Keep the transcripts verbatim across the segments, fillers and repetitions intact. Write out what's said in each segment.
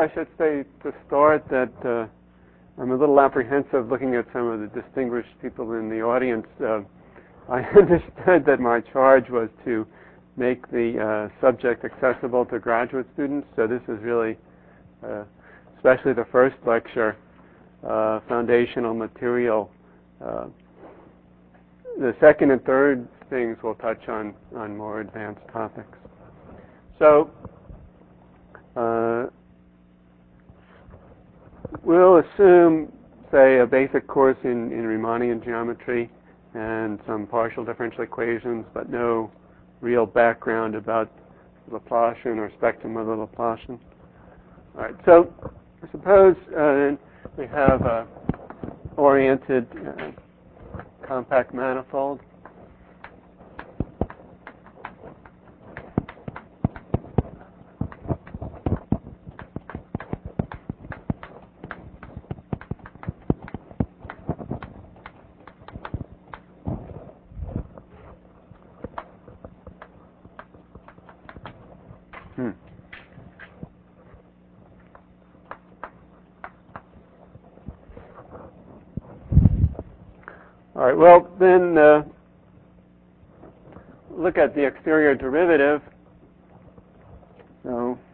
I should say to start that uh, I'm a little apprehensive looking at some of the distinguished people in the audience. Uh, I understood that my charge was to make the uh, subject accessible to graduate students, so this is really, uh, especially the first lecture, uh, foundational material. Uh, the second and third things will touch on, on more advanced topics. So, uh, we'll assume, say, a basic course in, in Riemannian geometry and some partial differential equations, but no real background about Laplacian or spectrum of the Laplacian. All right, so suppose uh, we have a oriented uh, compact manifold. Hmm. All right, well, then uh, look at the exterior derivative. So,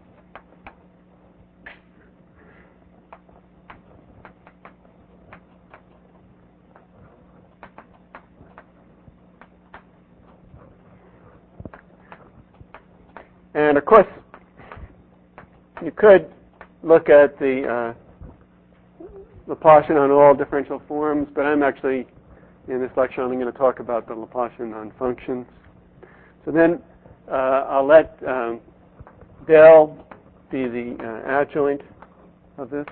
and of course, you could look at the uh, Laplacian on all differential forms, but I'm actually, in this lecture, only going to talk about the Laplacian on functions. So then uh, I'll let um, del be the uh, adjoint of this.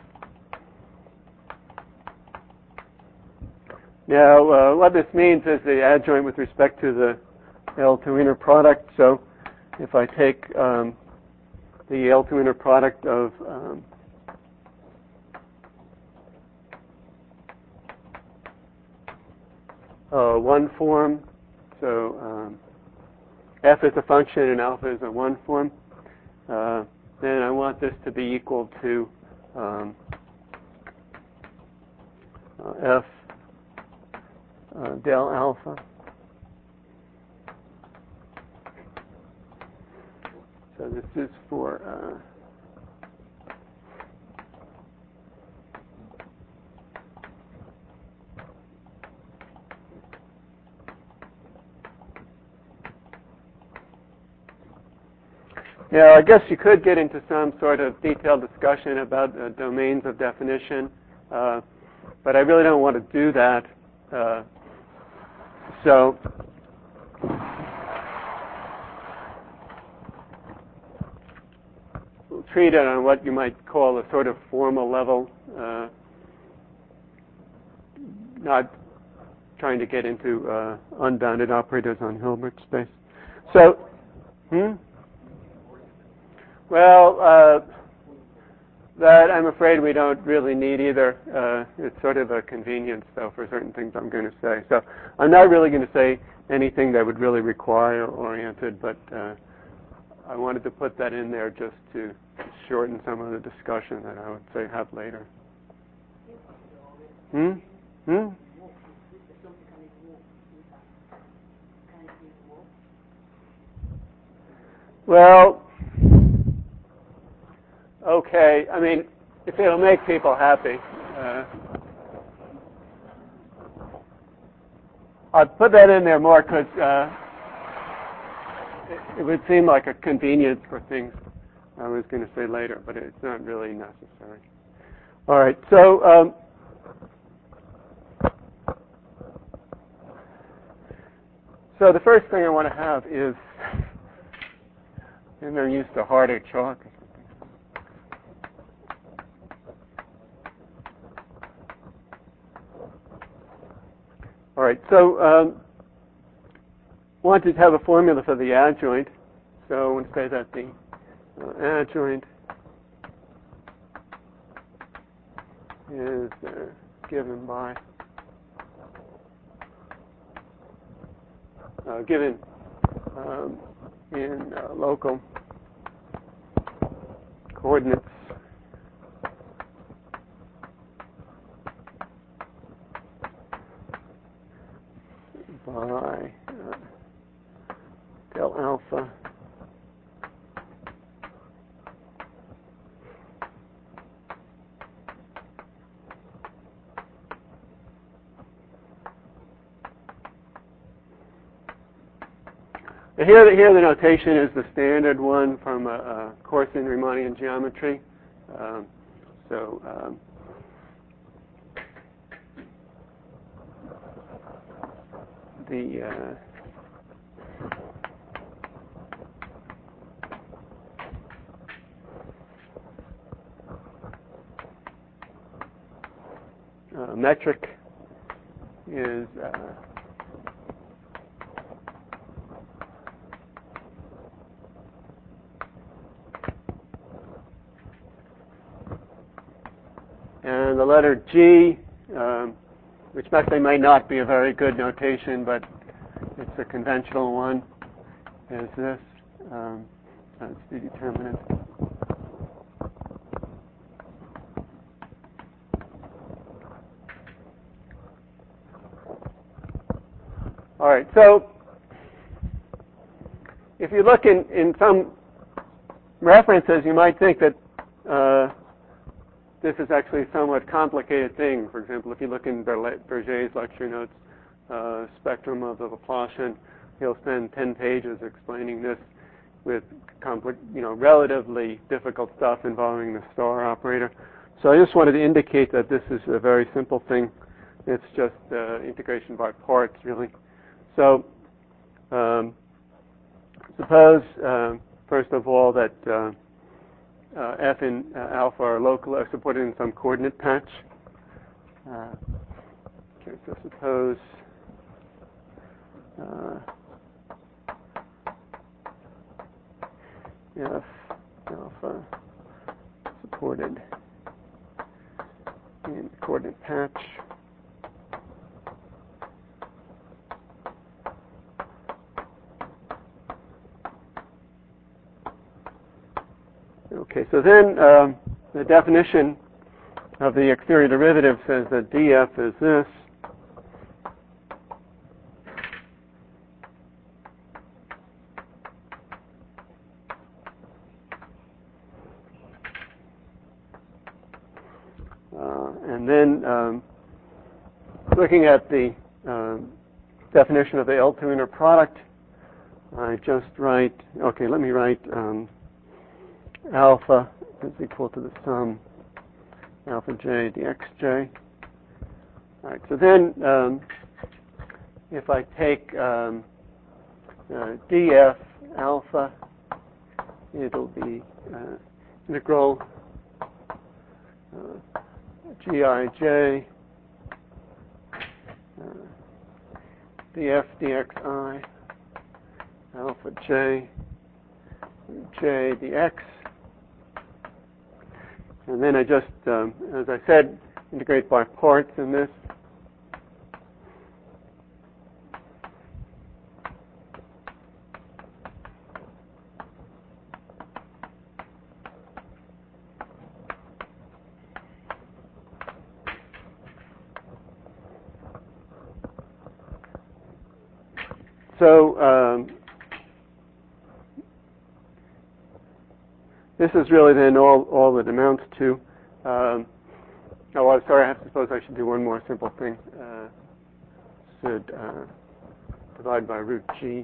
Now, uh, what this means is the adjoint with respect to the L two inner product. So if I take um, the L two inner product of um, uh, one form, so um, f is a function and alpha is a one form, uh, then I want this to be equal to um, uh, f uh, del alpha. So this is for uh, now, I guess you could get into some sort of detailed discussion about uh, domains of definition, uh, but I really don't want to do that. Uh, so we'll treat it on what you might call a sort of formal level, uh, not trying to get into uh, unbounded operators on Hilbert space. So, hmm? Well, uh, that I'm afraid we don't really need either. Uh, it's sort of a convenience, though, for certain things I'm going to say. So I'm not really going to say anything that would really require oriented, but uh, I wanted to put that in there just to shorten some of the discussion that I would say have later. Hmm? Hmm? Well, okay. I mean, if it'll make people happy. Uh, I'll put that in there more because uh, it, it would seem like a convenience for things I was going to say later, but it's not really necessary. All right. So, um, so the first thing I want to have is, and they're used to harder chalk. All right, so um, wanted to have a formula for the adjoint. So I want to say that the uh, adjoint is uh, given by uh, given um, in uh, local coordinates And here, here the notation is the standard one from a, a course in Riemannian geometry. Um, so um, the uh, uh, metric is uh, and the letter G, um, which actually might not be a very good notation, but it's a conventional one, is this. Um, that's the determinant. All right, so if you look in, in some references, you might think that uh, this is actually a somewhat complicated thing. For example, if you look in Berger's lecture notes, uh, spectrum of the Laplacian, he'll spend ten pages explaining this with compli- you know, relatively difficult stuff involving the star operator. So I just wanted to indicate that this is a very simple thing. It's just uh, integration by parts, really. So um, suppose, uh, first of all, that uh, uh, f and uh, alpha are local, are supported in some coordinate patch. Uh, okay, so suppose uh, f alpha supported in coordinate patch. Okay, so then um, the definition of the exterior derivative says that df is this. Uh, and then um, looking at the uh, definition of the L two inner product, I just write, okay, let me write um, alpha is equal to the sum alpha j dxj. All right, so then um, if I take um, uh, df alpha, it'll be uh, integral uh, gij uh, df dxi alpha j j dx. And then I just, um, as I said, integrate by parts in this. So um, this is really then all, all it amounts to. Um, oh, I'm sorry, I have to suppose I should do one more simple thing. Uh, should uh, divide by root g.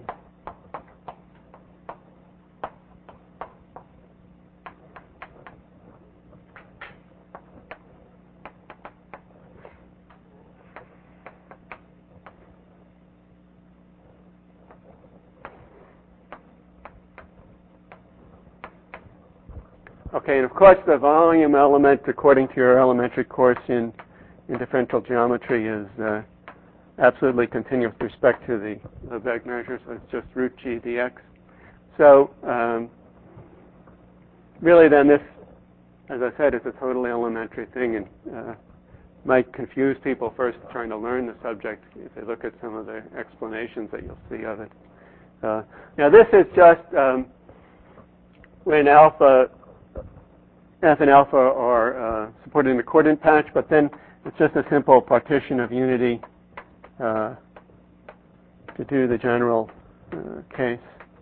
Okay, and of course the volume element, according to your elementary course in, in differential geometry, is uh, absolutely continuous with respect to the Lebesgue measure, so it's just root g dx. So um, really then this, as I said, is a totally elementary thing, and uh, might confuse people first trying to learn the subject if they look at some of the explanations that you'll see of it. Uh, now this is just um, when alpha F and alpha are uh, supported in the coordinate patch, but then it's just a simple partition of unity uh, to do the general uh, case.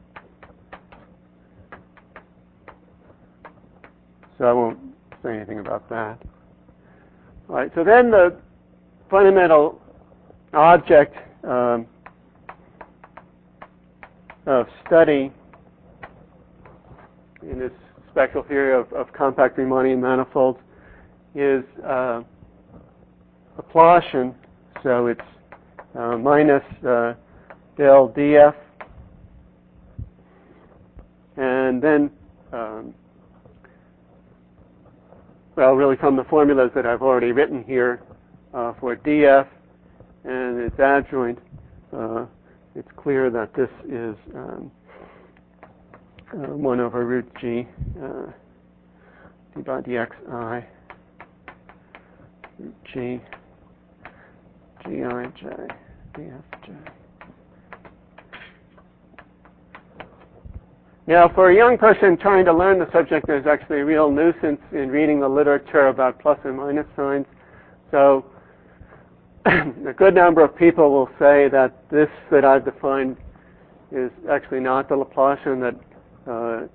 So I won't say anything about that. All right, so then the fundamental object um, of study in this spectral theory of, of compact Riemannian manifolds is uh, Laplacian, so it's uh, minus uh, del df, and then, um, well, really from the formulas that I've already written here uh, for df and its adjoint, uh, it's clear that this is um, uh, one over root g uh, d by dxi root g gij dfj. Now, for a young person trying to learn the subject, there's actually a real nuisance in reading the literature about plus and minus signs. So a good number of people will say that this that I've defined is actually not the Laplacian, that uh,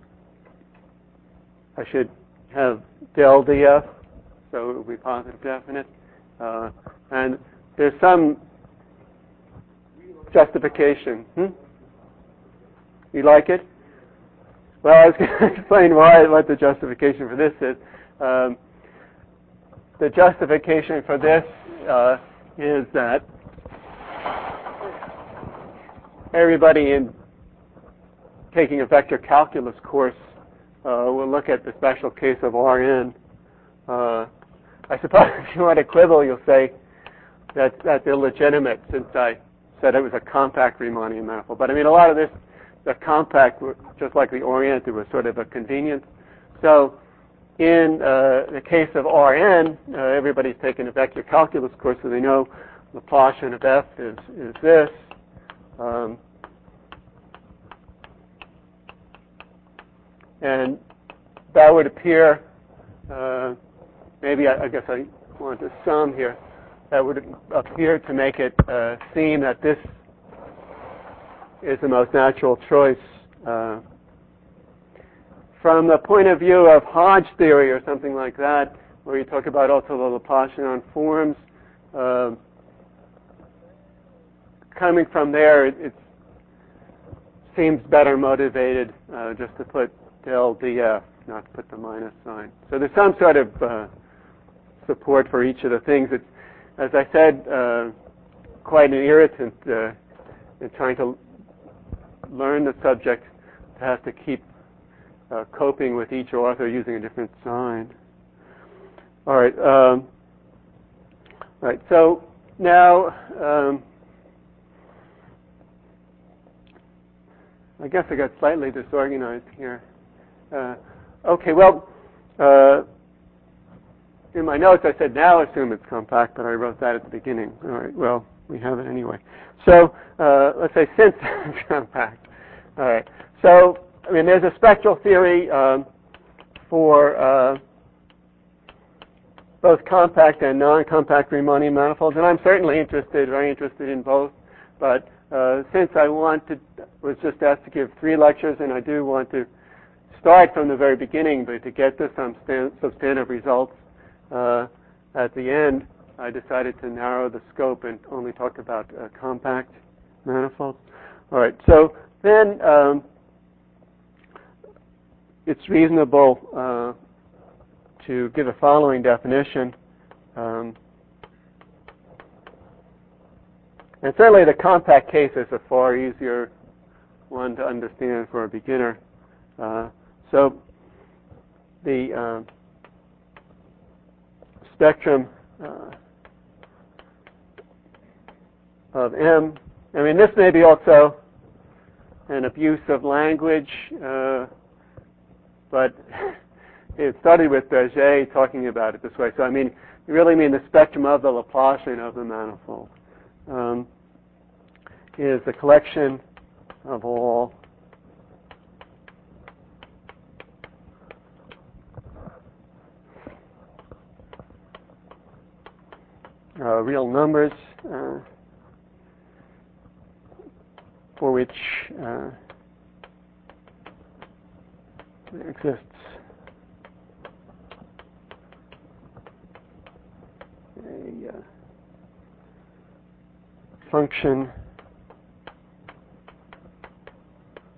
I should have del df, so it will be positive definite. Uh, and there's some justification. Hmm? You like it? Well, I was going to explain why, what the justification for this is. Um, the justification for this uh, is that everybody in taking a vector calculus course uh, will look at the special case of Rn. Uh, I suppose if you want to quibble, you'll say that that's illegitimate since I said it was a compact Riemannian manifold. But I mean, a lot of this, the compact, just like the oriented, was sort of a convenience. So in uh, the case of Rn, uh, everybody's taken a vector calculus course, so they know Laplacian of f is, is this. Um, and that would appear, uh, maybe I, I guess I want to sum here, that would appear to make it uh, seem that this is the most natural choice. Uh, from the point of view of Hodge theory or something like that, where you talk about also the Laplacian on forms, uh, coming from there, it, it seems better motivated uh, just to put del df, not to put the minus sign. So there's some sort of uh, support for each of the things. It's, as I said, uh, quite an irritant uh, in trying to learn the subject to have to keep uh, coping with each author using a different sign. All right. Um, all right. So now, um, I guess I got slightly disorganized here. Uh, okay. Well, uh, in my notes I said now assume it's compact, but I wrote that at the beginning. All right. Well, we have it anyway. So uh, let's say since it's compact. All right. So I mean, there's a spectral theory um, for uh, both compact and non-compact Riemannian manifolds, and I'm certainly interested, very interested in both. But uh, since I wanted, was just asked to give three lectures, and I do want to start from the very beginning, but to get to some stan- substantive results uh, at the end, I decided to narrow the scope and only talk about uh, compact manifolds. All right. So then. Um, It's reasonable uh, to give a following definition. Um, and certainly the compact case is a far easier one to understand for a beginner. Uh, so the uh, spectrum uh, of M, I mean, this may be also an abuse of language, uh, but it started with Berger talking about it this way. So, I mean, you really mean the spectrum of the Laplacian of the manifold um, is a collection of all uh, real numbers uh, for which uh, there exists a uh, function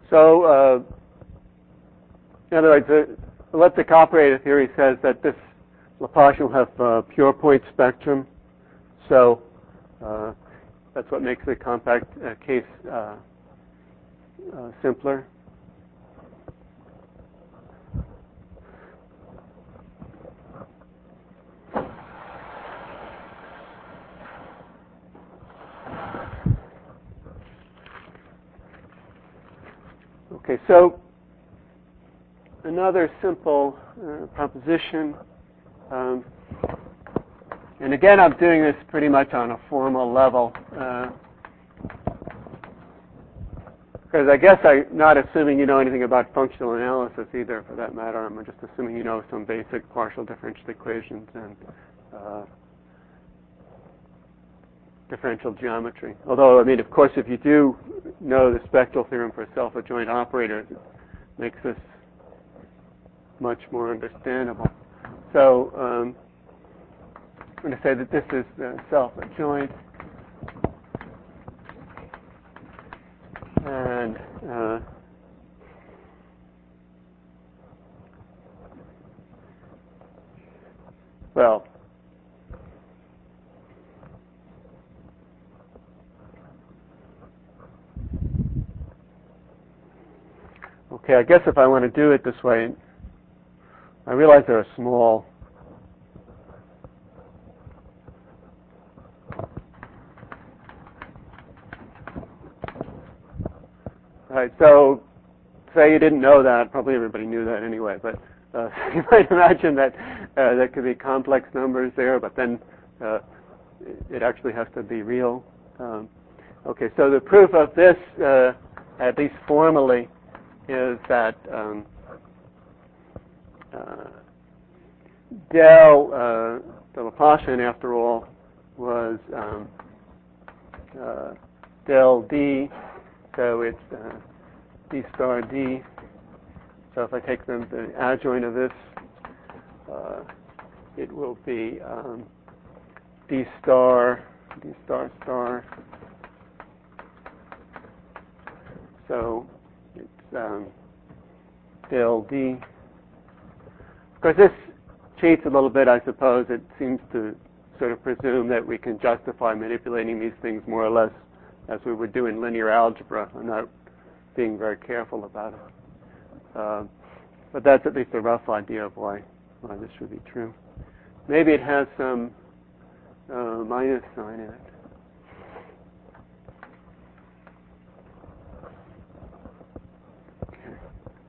So, uh, in other words, the elliptic operator theory says that this Laplacian will have a pure point spectrum. So uh, that's what makes the compact uh, case uh, uh, simpler. Okay, so another simple uh, proposition, um, and again I'm doing this pretty much on a formal level, uh, because I guess I'm not assuming you know anything about functional analysis either, for that matter. I'm just assuming you know some basic partial differential equations and uh, differential geometry. Although, I mean, of course, if you do know the spectral theorem for self-adjoint operators, it makes this much more understandable. So um, I'm going to say that this is uh, self-adjoint, and uh, well, okay, I guess if I want to do it this way, I realize there are small right, so say you didn't know that, probably everybody knew that anyway, but uh, you might imagine that uh, there could be complex numbers there, but then uh, it actually has to be real. Um, okay, so the proof of this, uh, at least formally, is that um, uh, del, uh, the Laplacian, after all, was um, uh, del D, so it's uh, D star D. So if I take them, the adjoint of this, uh, it will be um, D star, D star star. So it's um, del D. Of course, this cheats a little bit, I suppose. It seems to sort of presume that we can justify manipulating these things more or less as we would do in linear algebra. I'm not being very careful about it. Uh, but that's at least a rough idea of why, why this should be true. Maybe it has some uh, minus sign in it. Okay.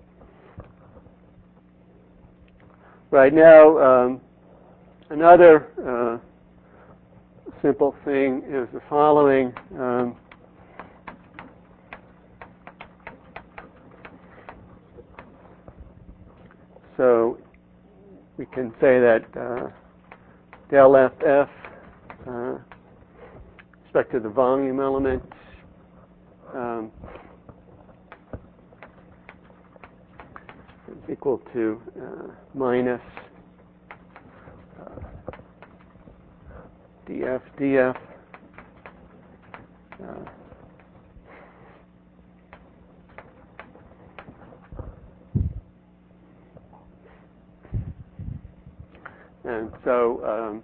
Right now, um, another uh, simple thing is the following. Um, so we can say that uh, del F F, uh, respect to the volume element, um, is equal to uh, minus uh, df df. Uh, and so um,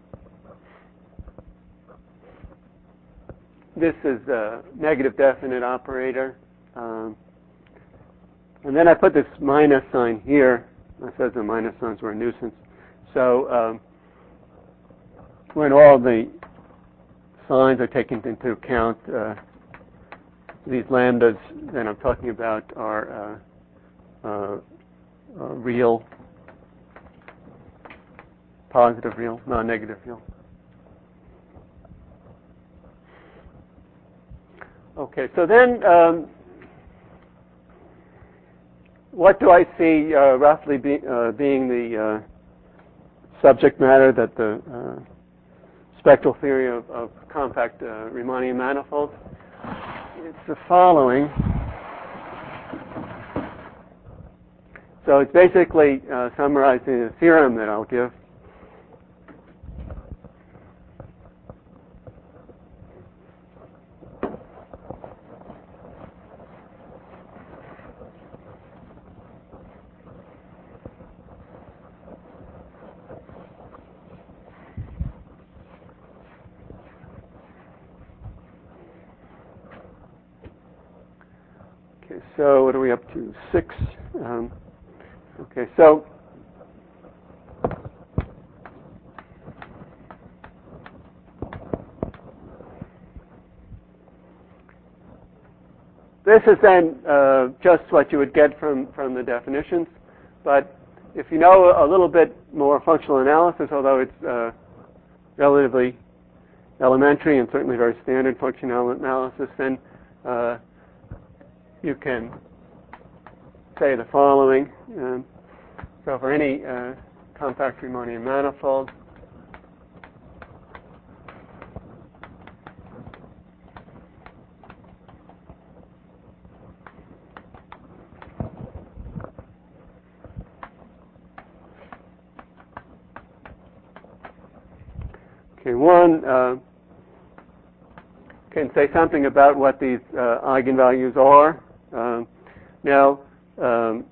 this is a negative definite operator. Um, and then I put this minus sign here. I said the minus signs were a nuisance. So um, when all the signs are taken into account, uh, these lambdas that I'm talking about are uh, uh, uh, real, positive real, non-negative real. Okay, so then um, what do I see uh, roughly be, uh, being the uh, subject matter that the uh, spectral theory of, of compact uh, Riemannian manifolds? It's the following. So it's basically uh, summarizing a theorem that I'll give. Okay, so what are we up to? Six. Um, okay, so this is then uh, just what you would get from, from the definitions. But if you know a little bit more functional analysis, although it's uh, relatively elementary and certainly very standard functional analysis, then uh, you can say the following. Um, so for any uh, compact Riemannian manifold, okay, one uh, can say something about what these uh, eigenvalues are. Um, now, um,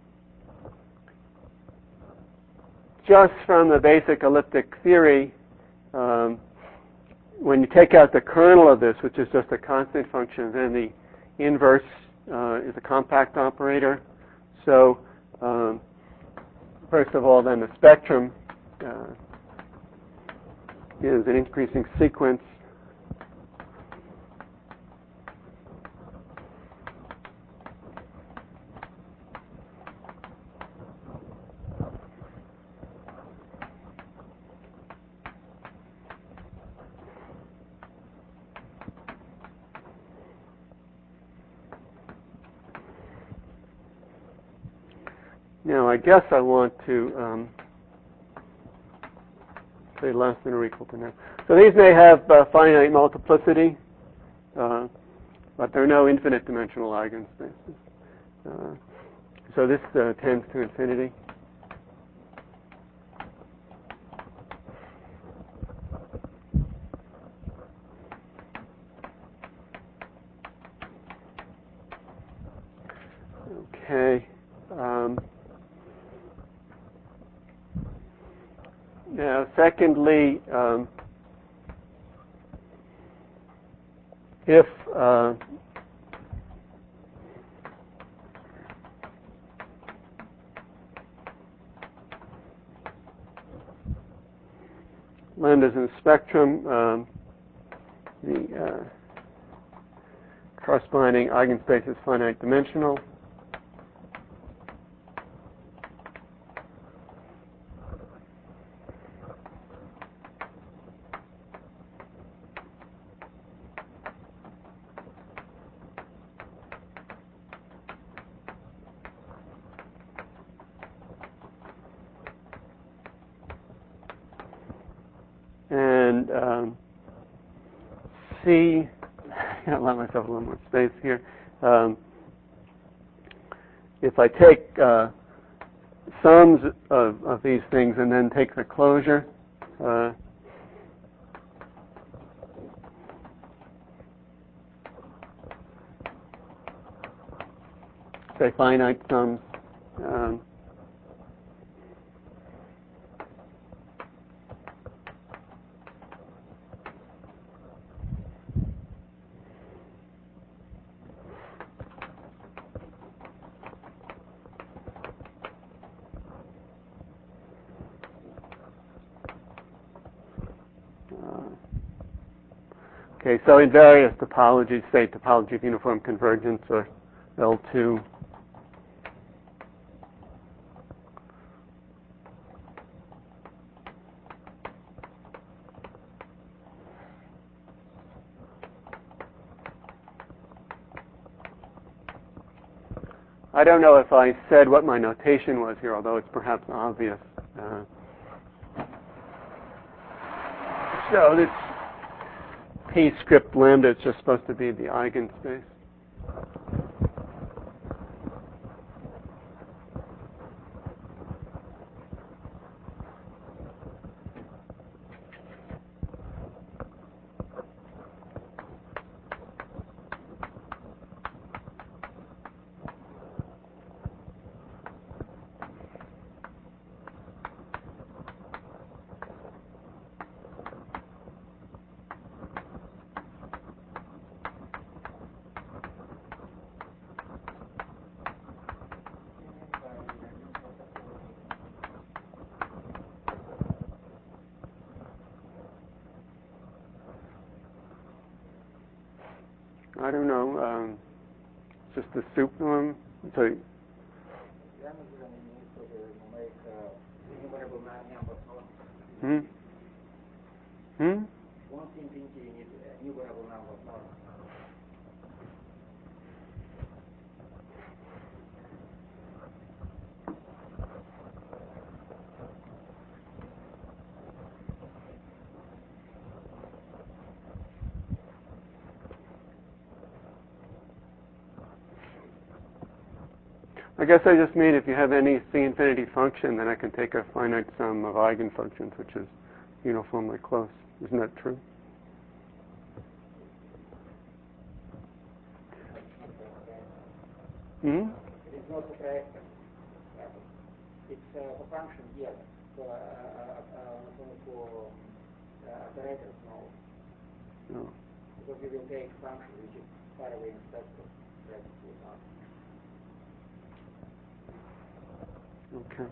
just from the basic elliptic theory, um, when you take out the kernel of this, which is just a constant function, then the inverse uh, is a compact operator. So, um, first of all, then the spectrum uh, is an increasing sequence. Now, I guess I want to um, say less than or equal to now. So these may have uh, finite multiplicity, uh, but there are no infinite dimensional eigenspaces. Uh, so this uh, tends to infinity. Okay. Um, now, secondly, um, if uh, lambda is in the spectrum, um, the uh, corresponding eigenspace is finite dimensional. And um, C, I'll allow myself a little more space here. Um, if I take uh, sums of, of these things and then take the closure, uh, say finite sums, um, okay, so in various topologies, say topology of uniform convergence or L two, I don't know if I said what my notation was here, although it's perhaps obvious. Uh, so this P script lambda is just supposed to be the eigenspace. I don't know, um, just the soup. Um, so, hmm? Hmm? I guess I just mean if you have any C infinity function, then I can take a finite sum of eigenfunctions, which is uniformly close. Isn't that true? Hmm? It's not a correct. It's a function, yes, for, uh, uh, for uh, operators, no. No. Because you will take function which is far away in spectrum. Okay.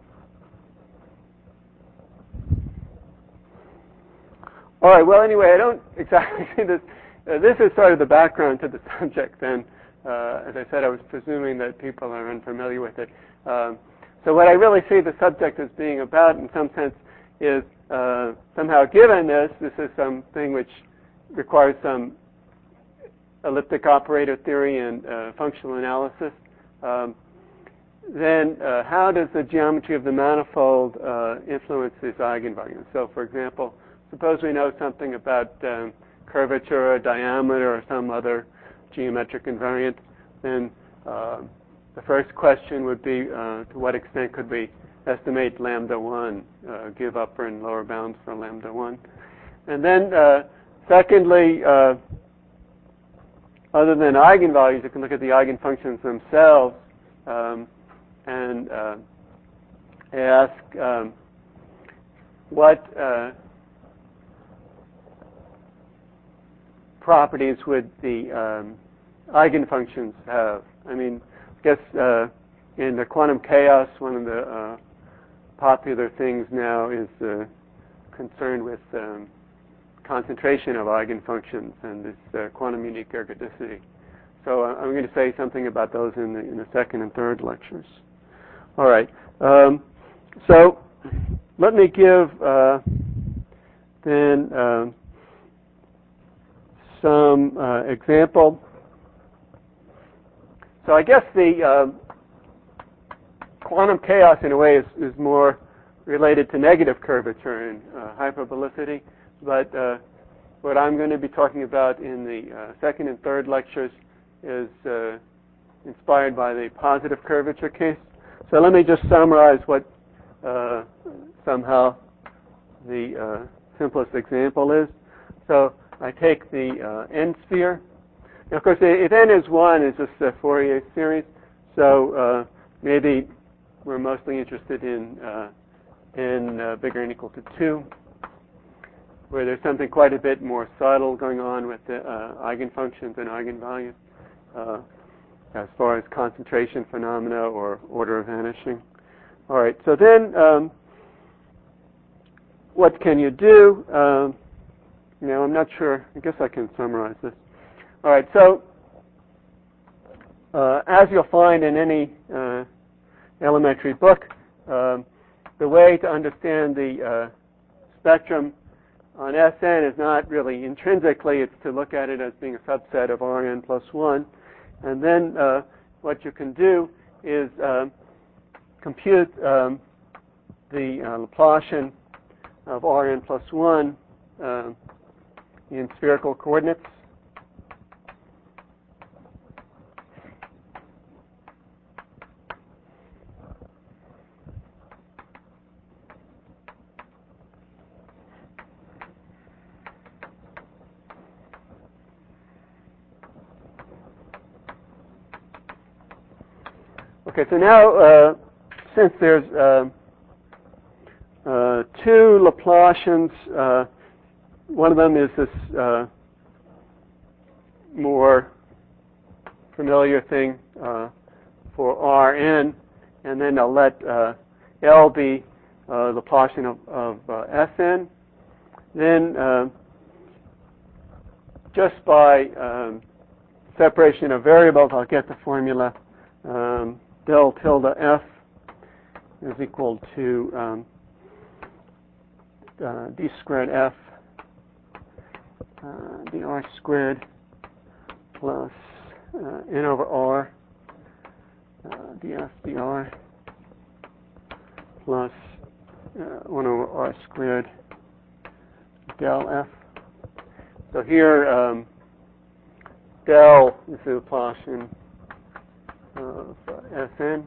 All right. Well, anyway, I don't exactly see this. Uh, this is sort of the background to the subject. Then, uh, as I said, I was presuming that people are unfamiliar with it. Um, so, what I really see the subject as being about, in some sense, is uh, somehow given this. This is something which requires some elliptic operator theory and uh, functional analysis. Um, then uh, how does the geometry of the manifold uh, influence these eigenvalues? So, for example, suppose we know something about um, curvature or diameter or some other geometric invariant, then uh, the first question would be uh, to what extent could we estimate lambda one, uh, give upper and lower bounds for lambda one. And then uh, secondly, uh, other than eigenvalues, you can look at the eigenfunctions themselves um, and uh, ask um, what uh, properties would the um, eigenfunctions have. I mean, I guess uh, in the quantum chaos, one of the uh, popular things now is uh, concerned with um, concentration of eigenfunctions and this uh, quantum unique ergodicity. So uh, I'm going to say something about those in the, in the second and third lectures. All right. Um, so let me give uh, then uh, some uh, example. So I guess the uh, quantum chaos, in a way, is, is more related to negative curvature and uh, hyperbolicity. But uh, what I'm going to be talking about in the uh, second and third lectures is uh, inspired by the positive curvature case. So let me just summarize what uh, somehow the uh, simplest example is. So I take the uh, n sphere. Now, of course, if n is one, it's just a Fourier series. So uh, maybe we're mostly interested in uh, n uh, bigger than or equal to two, where there's something quite a bit more subtle going on with the uh, eigenfunctions and eigenvalues uh, as far as concentration phenomena or order of vanishing. All right, so then um, what can you do? Um, you know, I'm not sure. I guess I can summarize this. All right, so uh, as you'll find in any uh, elementary book, um, the way to understand the uh, spectrum on S n is not really intrinsically. It's to look at it as being a subset of R n plus one. And then uh, what you can do is uh, compute um, the uh, Laplacian of R n plus one uh, in spherical coordinates. Okay, so now uh, since there's uh, uh, two Laplacians, uh, one of them is this uh, more familiar thing uh, for R n, and then I'll let uh, L be uh, Laplacian of, of uh, S n. Then uh, just by um, separation of variables, I'll get the formula um, del tilde f is equal to um, uh, d squared f uh, dr squared plus uh, n over r uh, df dr plus uh, one over r squared del f. So here, um, del is the Laplacian of uh, Sn.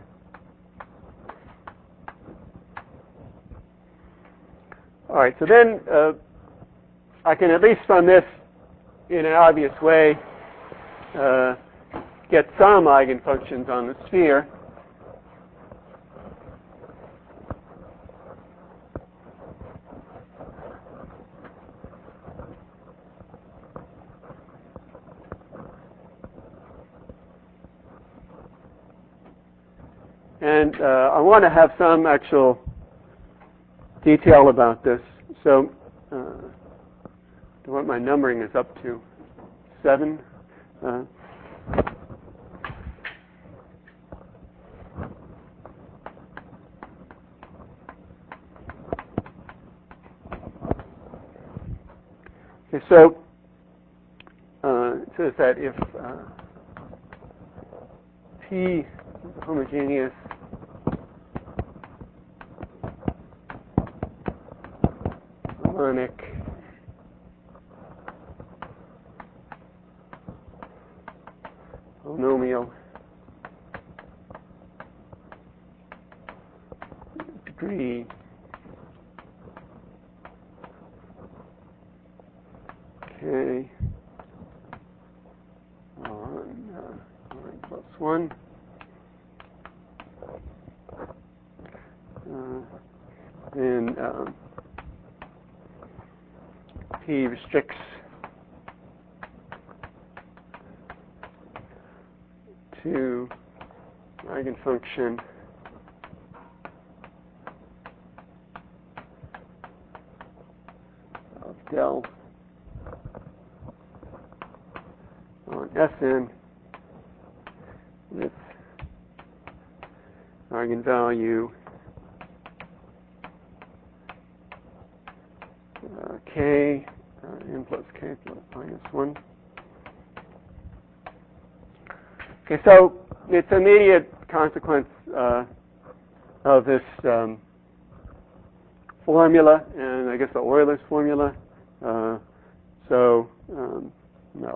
All right, so then uh, I can, at least from this, in an obvious way, uh, get some eigenfunctions on the sphere. And uh, I want to have some actual detail about this. So uh, what my numbering is up to, seven. Uh, okay, so uh, it says that if uh, P homogeneous harmonic polynomial degree k on uh, n plus one. Uh, then um, P restricts to eigenfunction of del on Sn with eigenvalue uh, k uh, n plus k plus minus one. Okay, so it's an immediate consequence uh, of this um, formula, and I guess the Euler's formula. Uh, so, um, no.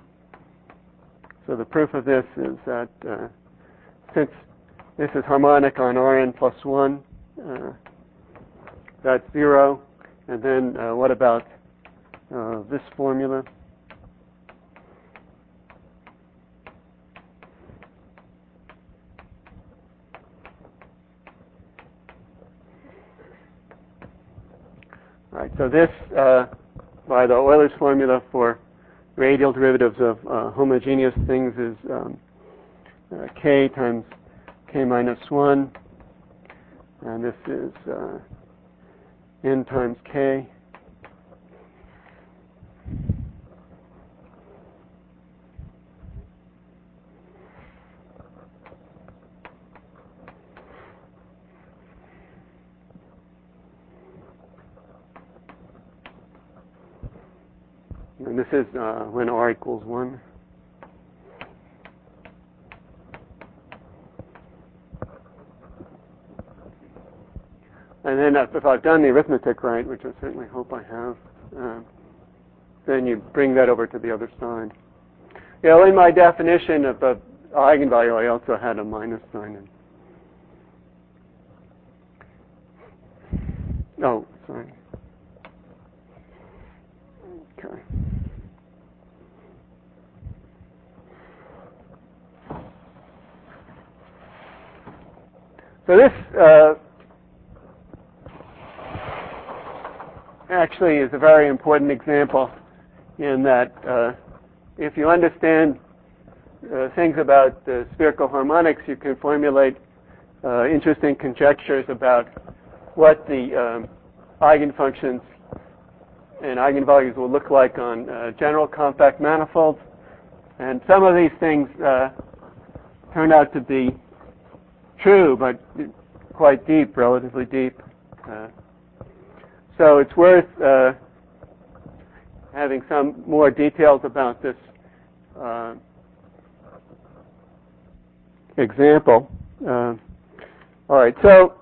So the proof of this is that uh, since this is harmonic on Rn plus one, uh, that's zero. And then uh, what about uh, this formula? All right, so this, uh, by the Euler's formula for radial derivatives of uh, homogeneous things, is um, uh, k times k minus one, and this is uh, n times k. And this is uh, when r equals one. And then if I've done the arithmetic right, which I certainly hope I have, uh, then you bring that over to the other side. You know, in my definition of the eigenvalue, I also had a minus sign in. Oh, sorry. Okay. So this uh, actually is a very important example in that uh, if you understand uh, things about uh, spherical harmonics, you can formulate uh, interesting conjectures about what the um, eigenfunctions and eigenvalues will look like on uh, general compact manifolds. And some of these things uh, turn out to be true, but quite deep, relatively deep. Uh, so it's worth uh, having some more details about this uh, example. Uh, all right, so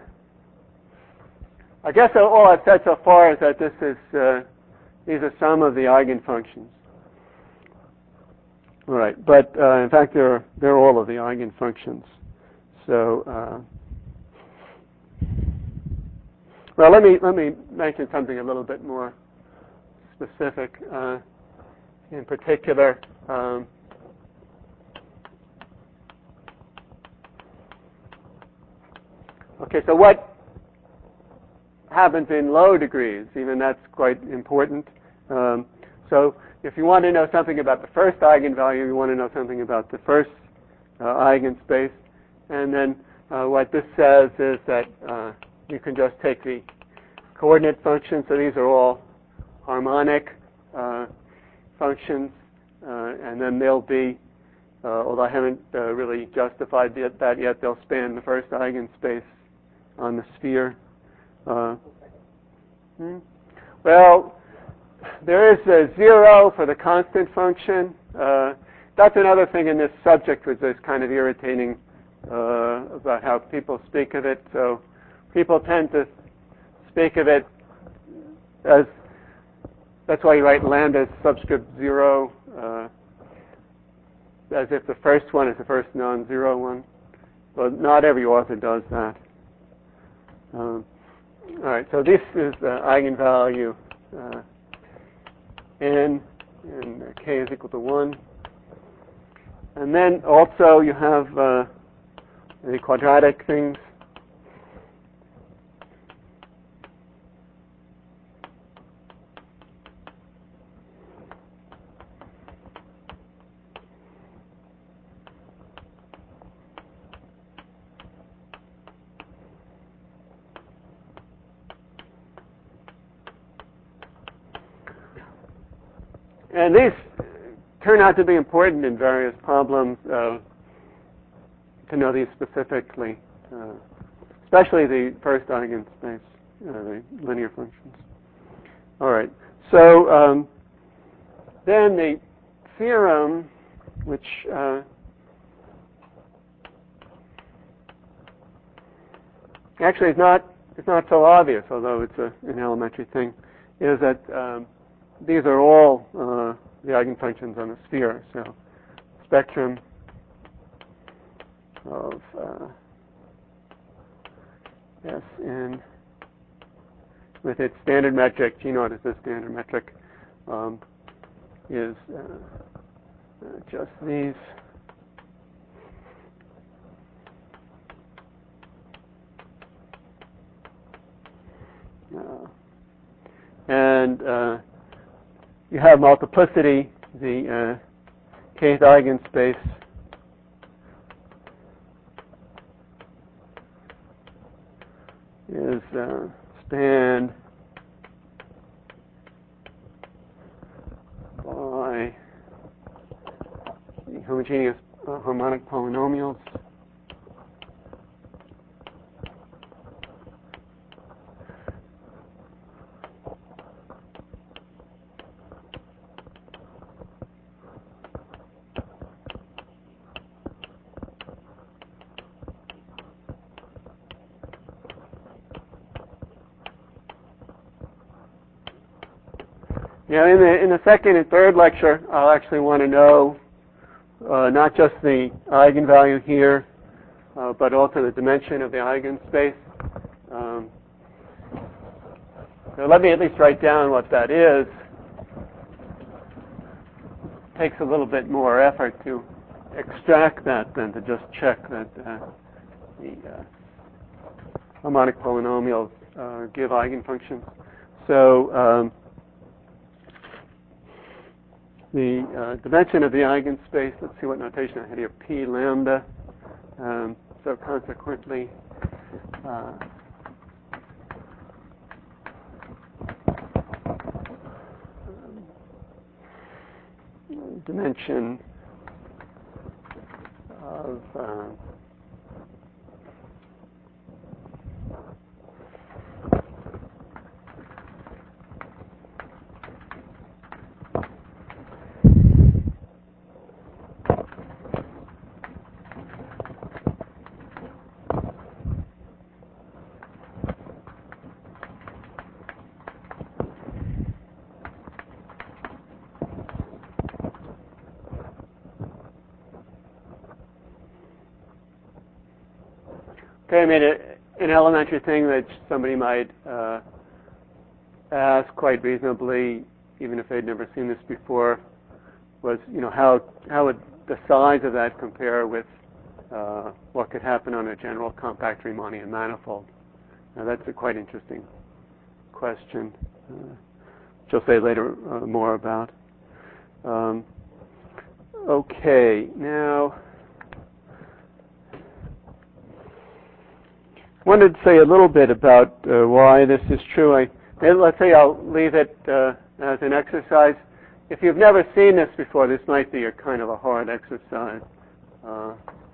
I guess all I've said so far is that this is uh, these are some of the eigenfunctions. All right, but uh, in fact they're they're all of the eigenfunctions. So uh, well, let me let me mention something a little bit more specific. Uh, in particular, um, okay, so what happens in low degrees? Even that's quite important. Um, so if you want to know something about the first eigenvalue, you want to know something about the first uh, eigenspace. And then uh, what this says is that uh, you can just take the coordinate functions. So these are all harmonic uh, functions. Uh, and then they'll be, uh, although I haven't uh, really justified that yet, they'll span the first eigenspace on the sphere. Uh, hmm? Well, there is a zero for the constant function. Uh, that's another thing in this subject which is kind of irritating uh, about how people speak of it. So people tend to speak of it as, that's why you write lambda subscript zero, uh, as if the first one is the first non-zero one. But not every author does that. Um, all right, so this is the eigenvalue uh, n, and k is equal to one. And then also you have uh, the quadratic things. And these turn out to be important in various problems, uh, to know these specifically, uh, especially the first eigenspace, uh, the linear functions. All right, so um, then the theorem, which uh, actually is not, it's not so obvious, although it's a, an elementary thing, is that um, these are all uh, the eigenfunctions on a sphere. So spectrum of uh, Sn with its standard metric, G naught is the standard metric, um, is uh, uh, just these. Uh, and uh, you have multiplicity, the uh, kth eigenspace is uh, spanned by the homogeneous uh, harmonic polynomials. Yeah, in the in the second and third lecture, I'll actually want to know uh, not just the eigenvalue here, uh, but also the dimension of the eigenspace. Um, so let me at least write down what that is. It takes a little bit more effort to extract that than to just check that uh, the uh, harmonic polynomials uh, give eigenfunctions. So um, the uh, dimension of the eigenspace, let's see what notation I had here, p lambda. Um, so consequently, uh, dimension of uh, Okay, I mean, it, an elementary thing that somebody might uh, ask quite reasonably, even if they'd never seen this before, was, you know, how how would the size of that compare with uh, what could happen on a general compact Riemannian manifold? Now, that's a quite interesting question, uh, which I'll say later uh, more about. Um, okay, now. Wanted to say a little bit about uh, why this is true. I, let's say I'll leave it uh, as an exercise. If you've never seen this before, this might be a kind of a hard exercise. Uh,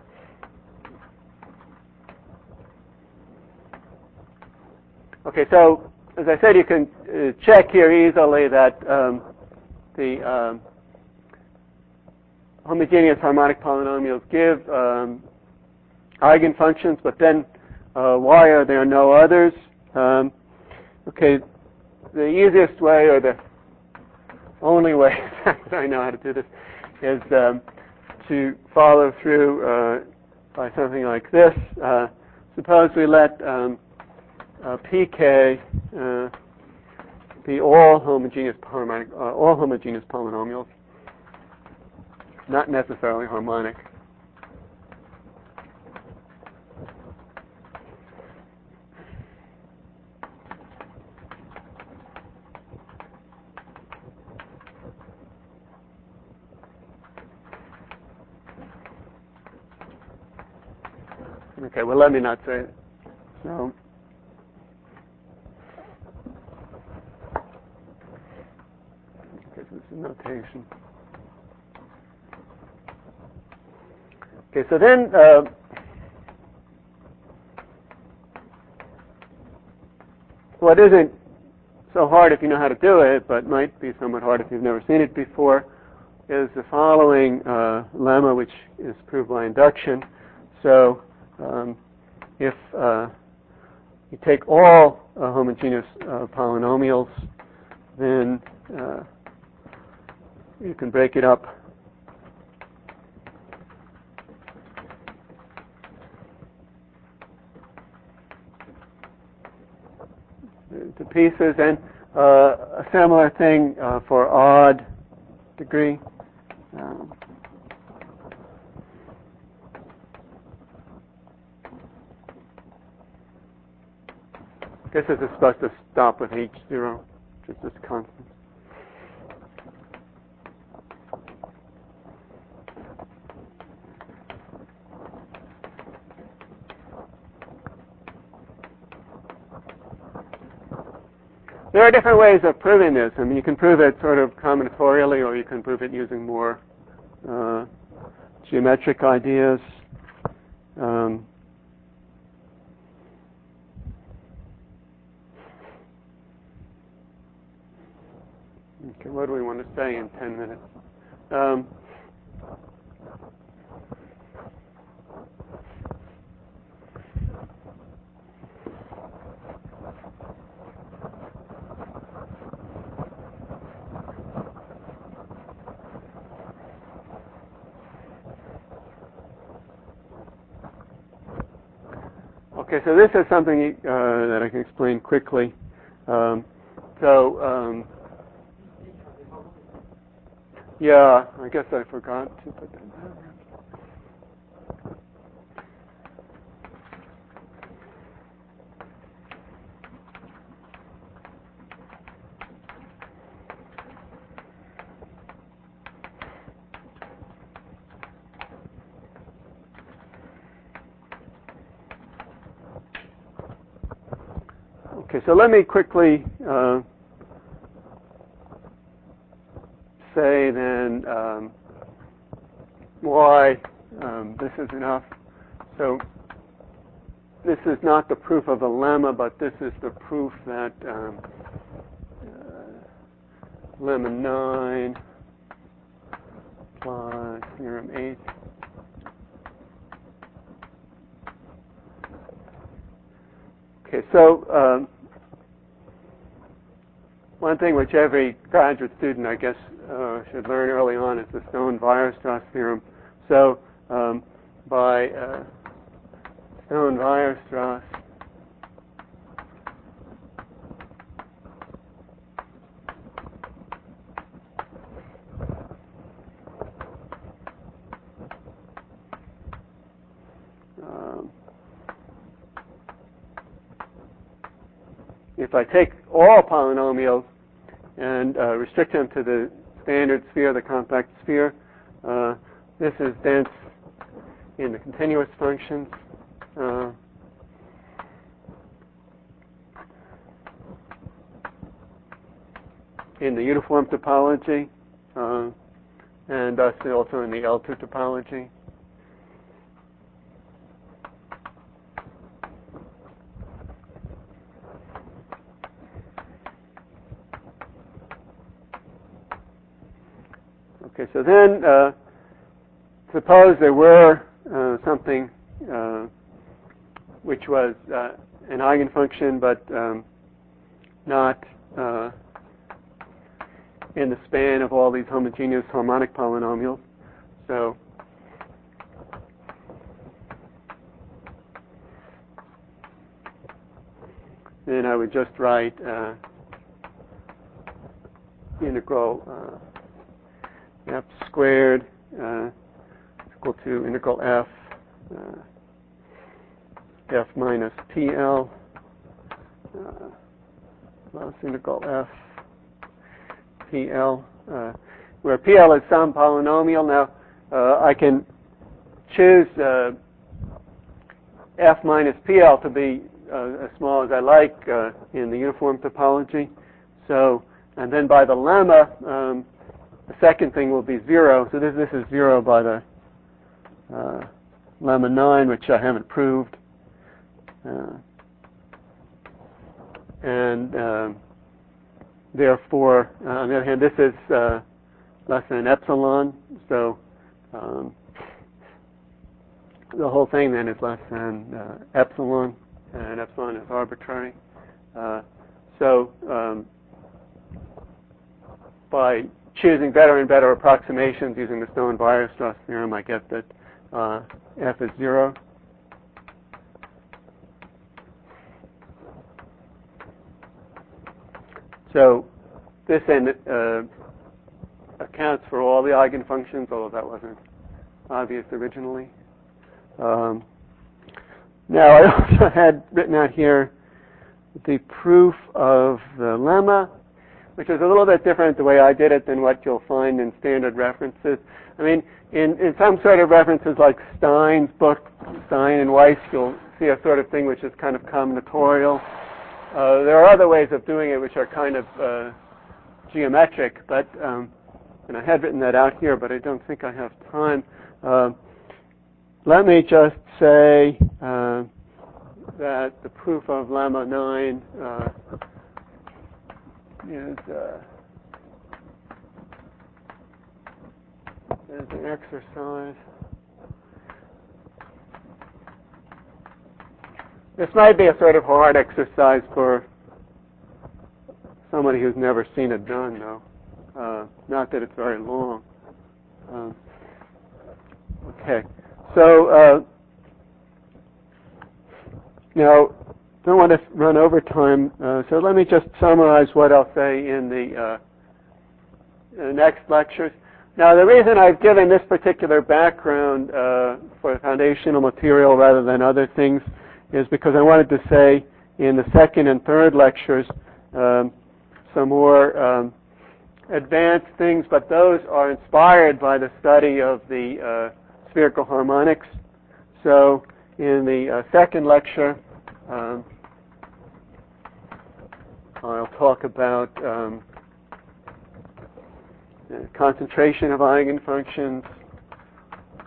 okay, so as I said, you can uh, check here easily that um, the um, homogeneous harmonic polynomials give um, eigenfunctions, but then Uh, why are there no others? Um, okay, the easiest way, or the only way that I know how to do this, is um, to follow through uh, by something like this. Uh, suppose we let um, uh, P K uh, be all homogeneous harmonic, uh, all homogeneous polynomials, not necessarily harmonic. Okay, well, let me not say it. So, okay, so this is notation. Okay, so then, uh, what isn't so hard if you know how to do it, but might be somewhat hard if you've never seen it before, is the following uh, lemma, which is proved by induction. So, um, if uh, you take all uh, homogeneous uh, polynomials, then uh, you can break it up to pieces, and uh, a similar thing uh, for odd degree. Um, This is supposed to stop with H zero, which is this constant. There are different ways of proving this. I mean, you can prove it sort of combinatorially, or you can prove it using more uh, geometric ideas. Um, okay, what do we want to say in ten minutes? Um, Okay, so this is something uh, that I can explain quickly. Um, so, um, yeah, I guess I forgot to put that down. Okay, so let me quickly uh, say then um, why um, this is enough. So this is not the proof of the lemma, but this is the proof that um, uh, lemma nine plus theorem eight Okay, so um, one thing which every graduate student, I guess, uh, should learn early on is the Stone-Weierstrass theorem. So um, by uh, Stone-Weierstrass, um, if I take all polynomials and uh, restrict them to the standard sphere, the compact sphere, uh, this is dense in the continuous functions. Uh, in the uniform topology, uh, and thus also in the L two topology. Okay, so then uh, suppose there were uh, something uh, which was uh, an eigenfunction but um, not uh, in the span of all these homogeneous harmonic polynomials. So then I would just write uh, integral uh, f squared uh, equal to integral f uh, f minus P L uh, plus integral f P L, uh, where P L is some polynomial. Now uh, I can choose uh, f minus P L to be uh, as small as I like uh, in the uniform topology. So, and then by the lemma, um, the second thing will be zero. So this, this is zero by the uh, lemma nine, which I haven't proved. Uh, and um, therefore, uh, on the other hand, this is uh, less than epsilon. So um, the whole thing then is less than uh, epsilon, and epsilon is arbitrary. Uh, so um, by choosing better and better approximations using the Stone-Weierstrass theorem, I get that uh, f is zero. So this then uh, accounts for all the eigenfunctions, although that wasn't obvious originally. Um, now I also had written out here the proof of the lemma, which is a little bit different the way I did it than what you'll find in standard references. I mean, in, in some sort of references like Stein's book, Stein and Weiss, you'll see a sort of thing which is kind of combinatorial. Uh, there are other ways of doing it which are kind of uh, geometric, but um, and I had written that out here, but I don't think I have time. Uh, let me just say uh, that the proof of lemma nine uh, is, uh, is an exercise. This might be a sort of hard exercise for somebody who's never seen it done, though. Uh, not that it's very long. Um, okay. So uh, now, don't want to run over time, uh, so let me just summarize what I'll say in the, uh, in the next lectures. Now, the reason I've given this particular background uh, for foundational material rather than other things is because I wanted to say in the second and third lectures um, some more um, advanced things, but those are inspired by the study of the uh, spherical harmonics. So in the uh, second lecture, um, I'll talk about um, the concentration of eigenfunctions,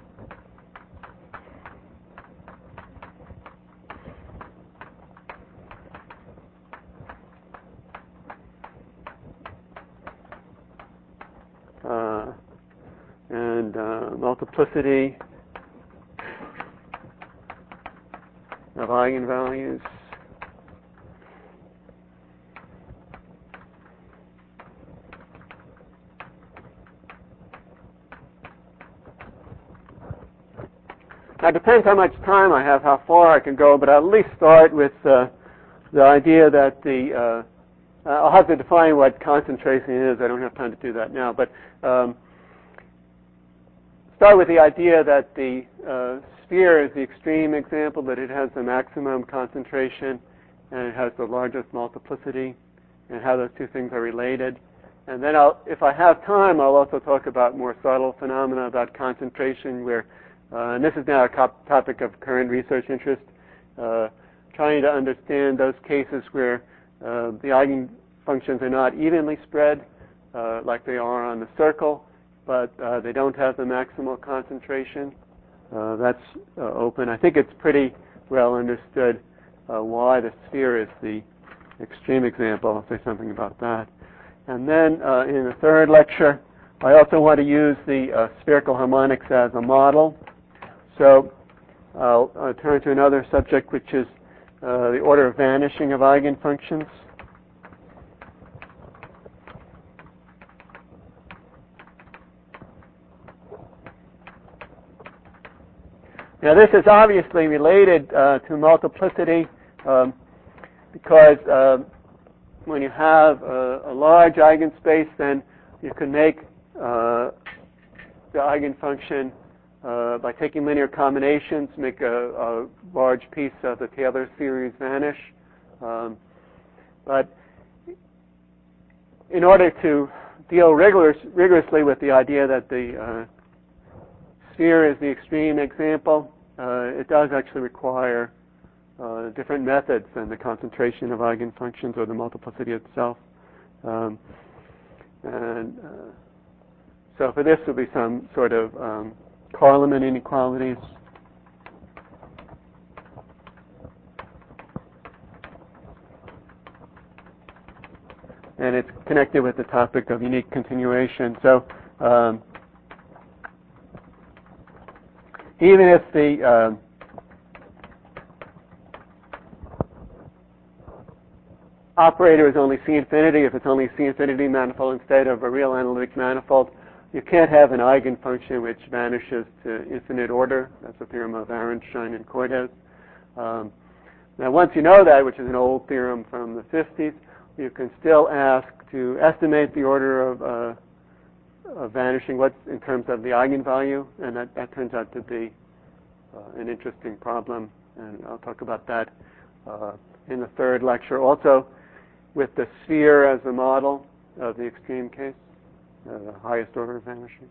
multiplicity of eigenvalues. Now, it depends how much time I have, how far I can go, but I'll at least start with uh, the idea that the, uh, I'll have to define what concentration is. I don't have time to do that now, but um, start with the idea that the uh, sphere is the extreme example, that it has the maximum concentration and it has the largest multiplicity, and how those two things are related. And then I'll, if I have time, I'll also talk about more subtle phenomena about concentration, where Uh, and this is now a top topic of current research interest, uh, trying to understand those cases where uh, the eigenfunctions are not evenly spread, uh, like they are on the circle, but uh, they don't have the maximal concentration. Uh, that's uh, open. I think it's pretty well understood uh, why the sphere is the extreme example. I'll say something about that. And then uh, in the third lecture, I also want to use the uh, spherical harmonics as a model. So I'll uh, turn to another subject, which is uh, the order of vanishing of eigenfunctions. Now, this is obviously related uh, to multiplicity um, because uh, when you have a, a large eigenspace, then you can make uh, the eigenfunction Uh, by taking linear combinations, make a, a large piece of the Taylor series vanish. Um, but in order to deal rigorous, rigorously with the idea that the uh, sphere is the extreme example, uh, it does actually require uh, different methods than the concentration of eigenfunctions or the multiplicity itself. Um, and uh, so for this will be some sort of um, Kárlán inequalities. And it's connected with the topic of unique continuation. So um, even if the uh, operator is only C infinity, if it's only C infinity manifold instead of a real analytic manifold, you can't have an eigenfunction which vanishes to infinite order. That's a theorem of Arenstein and Cordes. Um, now, once you know that, which is an old theorem from the fifties, you can still ask to estimate the order of, uh, of vanishing what's in terms of the eigenvalue, and that, that turns out to be uh, an interesting problem, and I'll talk about that uh, in the third lecture. Also, with the sphere as a model of the extreme case. Uh, the highest order of vanishing.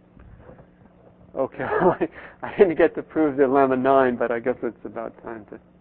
Okay, I didn't get to prove the lemma nine, but I guess it's about time to